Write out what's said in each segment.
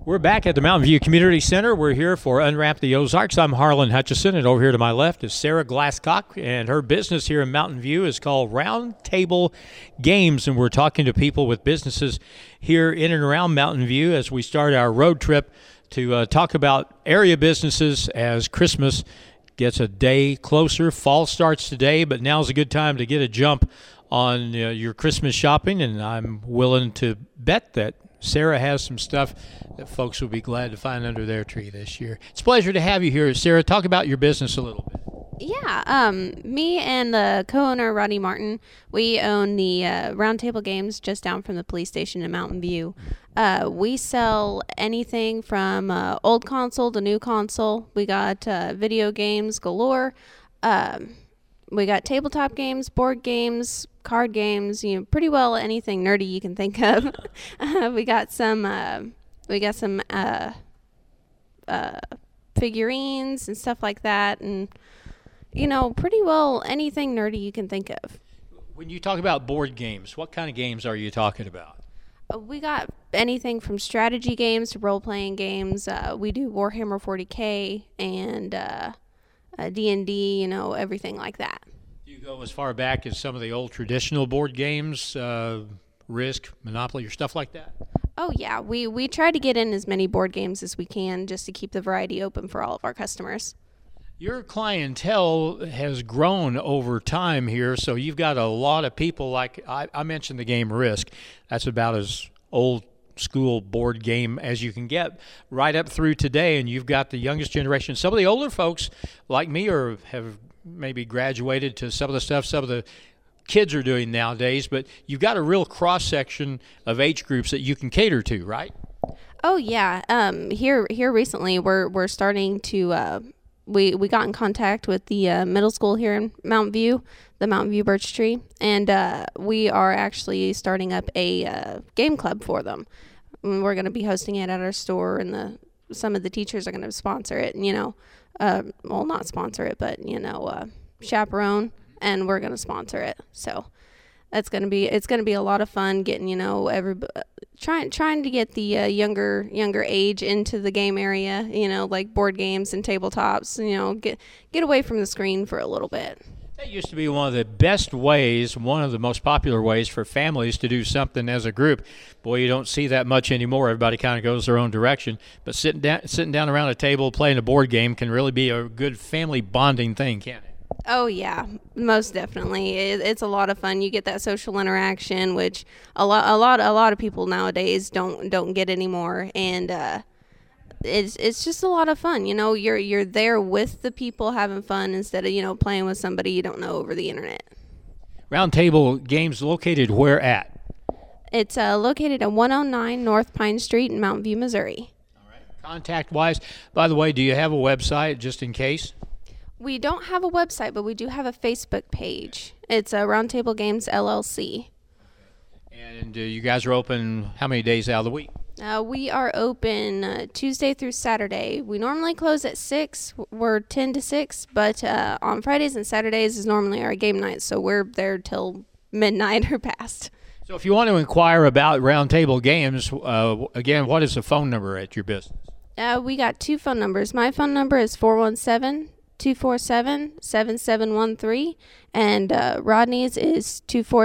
We're back at the Mountain View Community Center. We're here for Unwrap the Ozarks. I'm Harlan Hutchison, and over here to my left is Sarah Glasscock, and her business here in Mountain View is called Round Table Games, and we're talking to people with businesses here in and around Mountain View as we start our road trip to talk about area businesses as Christmas gets a day closer. Fall starts today, but now's a good time to get a jump on your Christmas shopping, and I'm willing to bet that Sarah has some stuff that folks will be glad to find under their tree this year. It's a pleasure to have you here, Sarah. Talk about your business a little bit. Yeah, me and the co-owner, Rodney Martin, we own the Round Table Games just down from the police station in Mountain View. We sell anything from old console to new console. We got video games galore. We got tabletop games, board games, card games, pretty well anything nerdy you can think of. We got some figurines and stuff like that, and pretty well anything nerdy you can think of. When you talk about board games, what kind of games are you talking about? We got anything from strategy games to role-playing games. We do Warhammer 40K and D&D, everything like that. Do you go as far back as some of the old traditional board games, Risk, Monopoly, or stuff like that? Oh, yeah. We try to get in as many board games as we can just to keep the variety open for all of our customers. Your clientele has grown over time here, so you've got a lot of people like I mentioned the game Risk. That's about as old school board game as you can get right up through today, and you've got the youngest generation. Some of the older folks like me have maybe graduated to some of the stuff some of the kids are doing nowadays, but you've got a real cross-section of age groups that you can cater to, right? Oh, yeah. Here recently we're starting to we got in contact with the middle school here in Mountain View, the Mountain View Birch Tree, and we are actually starting up a game club for them. We're going to be hosting it at our store, and some of the teachers are going to sponsor it, well, not sponsor it, but, chaperone, and we're going to sponsor it. So it's going to be a lot of fun getting, trying to get the younger age into the game area, like board games and tabletops, get away from the screen for a little bit. That used to be one of the best ways, one of the most popular ways for families to do something as a group. Boy, you don't see that much anymore. Everybody kind of goes their own direction. But sitting down around a table playing a board game can really be a good family bonding thing, can't it? Oh, yeah, most definitely. It's a lot of fun. You get that social interaction, which a lot of people nowadays don't get anymore, and it's just a lot of fun. You're there with the people having fun instead of playing with somebody you don't know over the internet. Round Table Games located where at? It's located at 109 North Pine Street in Mountain View, Missouri. All right. Contact-wise, by the way, do you have a website just in case? We don't have a website, but we do have a Facebook page. It's Round Table Games LLC. And you guys are open how many days out of the week? We are open Tuesday through Saturday. We normally close at 6. We're 10 to 6, but on Fridays and Saturdays is normally our game night, so we're there till midnight or past. So if you want to inquire about Round Table Games, again, what is the phone number at your business? We got 2 phone numbers. My phone number is 417-247-7713, and Rodney's is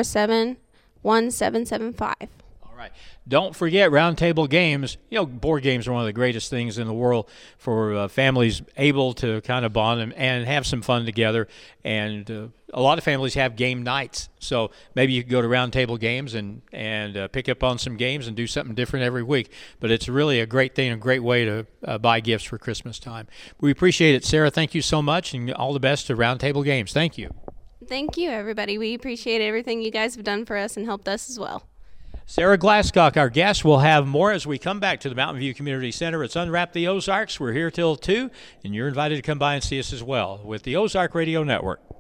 247-1775. All right. Don't forget Round Table Games. Board games are one of the greatest things in the world for families able to kind of bond and have some fun together. And a lot of families have game nights. So maybe you can go to Round Table Games and pick up on some games and do something different every week. But it's really a great thing, a great way to buy gifts for Christmas time. We appreciate it, Sarah. Thank you so much, and all the best to Round Table Games. Thank you. Thank you, everybody. We appreciate everything you guys have done for us and helped us as well. Sarah Glasscock, our guest. We'll have more as we come back to the Mountain View Community Center. It's Unwrap the Ozarks. We're here till 2, and you're invited to come by and see us as well with the Ozark Radio Network.